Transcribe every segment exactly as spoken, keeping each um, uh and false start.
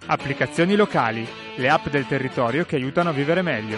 Applicazioni locali, le app del territorio che aiutano a vivere meglio.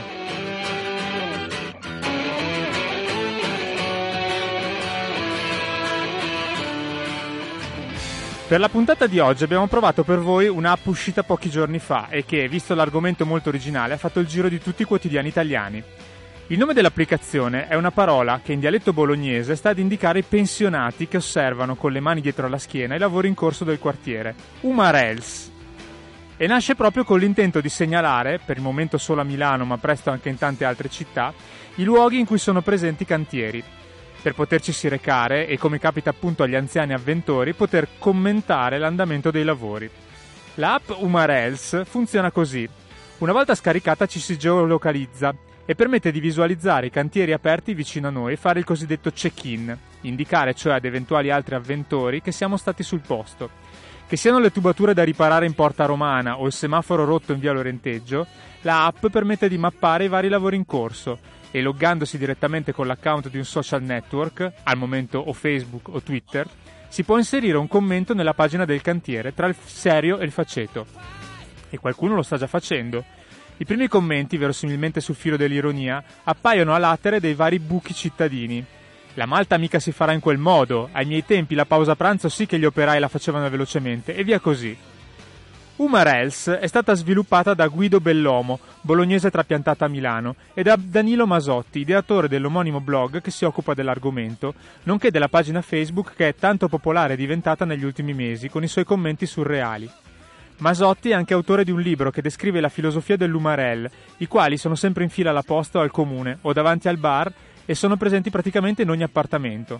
Per la puntata di oggi abbiamo provato per voi un'app uscita pochi giorni fa e che, visto l'argomento molto originale, ha fatto il giro di tutti i quotidiani italiani. Il nome dell'applicazione è una parola che in dialetto bolognese sta ad indicare i pensionati che osservano con le mani dietro la schiena i lavori in corso del quartiere, Umarels. E nasce proprio con l'intento di segnalare, per il momento solo a Milano ma presto anche in tante altre città, i luoghi in cui sono presenti cantieri, per potercisi recare e, come capita appunto agli anziani avventori, poter commentare l'andamento dei lavori. L'app Umarels funziona così. Una volta scaricata ci si geolocalizza e permette di visualizzare i cantieri aperti vicino a noi e fare il cosiddetto check-in, indicare cioè ad eventuali altri avventori che siamo stati sul posto. Che siano le tubature da riparare in Porta Romana o il semaforo rotto in via Lorenteggio, la app permette di mappare i vari lavori in corso e, loggandosi direttamente con l'account di un social network, al momento o Facebook o Twitter, si può inserire un commento nella pagina del cantiere tra il serio e il faceto. E qualcuno lo sta già facendo. I primi commenti, verosimilmente sul filo dell'ironia, appaiono a latere dei vari buchi cittadini. La malta mica si farà in quel modo, ai miei tempi la pausa pranzo sì che gli operai la facevano velocemente, e via così. Umarels è stata sviluppata da Guido Bellomo, bolognese trapiantata a Milano, e da Danilo Masotti, ideatore dell'omonimo blog che si occupa dell'argomento, nonché della pagina Facebook che è tanto popolare diventata negli ultimi mesi con i suoi commenti surreali. Masotti è anche autore di un libro che descrive la filosofia dell'Umarell, i quali sono sempre in fila alla posta o al comune, o davanti al bar, e sono presenti praticamente in ogni appartamento.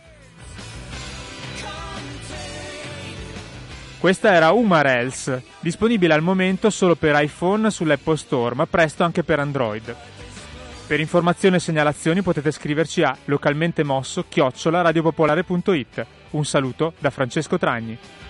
Questa era Umarels, disponibile al momento solo per iPhone sull'Apple Store, ma presto anche per Android. Per informazioni e segnalazioni potete scriverci a localmentemosso chiocciola radiopopolare punto it. Un saluto da Francesco Tragni.